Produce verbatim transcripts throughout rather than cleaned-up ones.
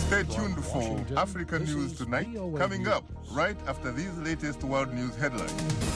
Stay tuned for Africa News Tonight, coming up right after these latest world news headlines.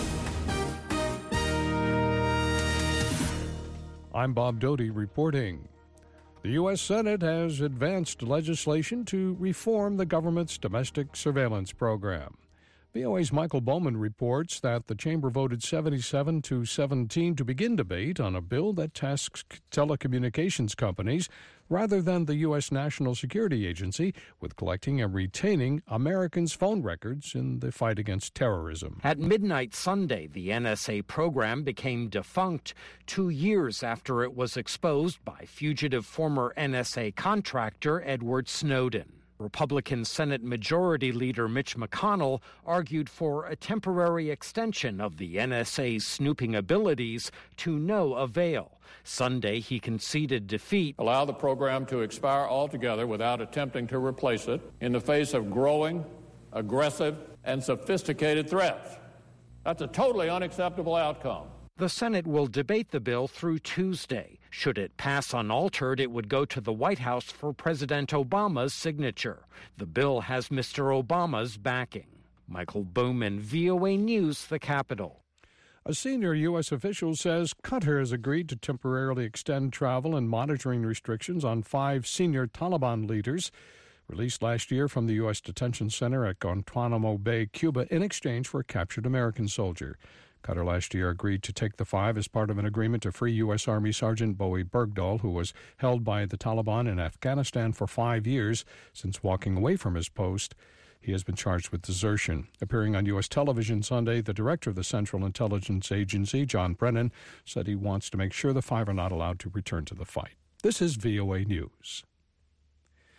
I'm Bob Doty reporting. The U S Senate has advanced legislation to reform the government's domestic surveillance program. V O A's Michael Bowman reports that the chamber voted seventy-seven to seventeen to begin debate on a bill that tasks telecommunications companies, rather than the U S National Security Agency, with collecting and retaining Americans' phone records in the fight against terrorism. At midnight Sunday, the N S A program became defunct two years after it was exposed by fugitive former N S A contractor Edward Snowden. Republican Senate Majority Leader Mitch McConnell argued for a temporary extension of the N S A's snooping abilities to no avail. Sunday, he conceded defeat. Allow the program to expire altogether without attempting to replace it in the face of growing, aggressive, and sophisticated threats. That's a totally unacceptable outcome. The Senate will debate the bill through Tuesday. Should it pass unaltered, it would go to the White House for President Obama's signature. The bill has Mister Obama's backing. Michael Bowman, V O A News, the Capitol. A senior U S official says Qatar has agreed to temporarily extend travel and monitoring restrictions on five senior Taliban leaders released last year from the U S detention center at Guantanamo Bay, Cuba, in exchange for a captured American soldier. Qatar last year agreed to take the five as part of an agreement to free U S. Army Sergeant Bowie Bergdahl, who was held by the Taliban in Afghanistan for five years since walking away from his post. He has been charged with desertion. Appearing on U S television Sunday, the director of the Central Intelligence Agency, John Brennan, said he wants to make sure the five are not allowed to return to the fight. This is V O A News.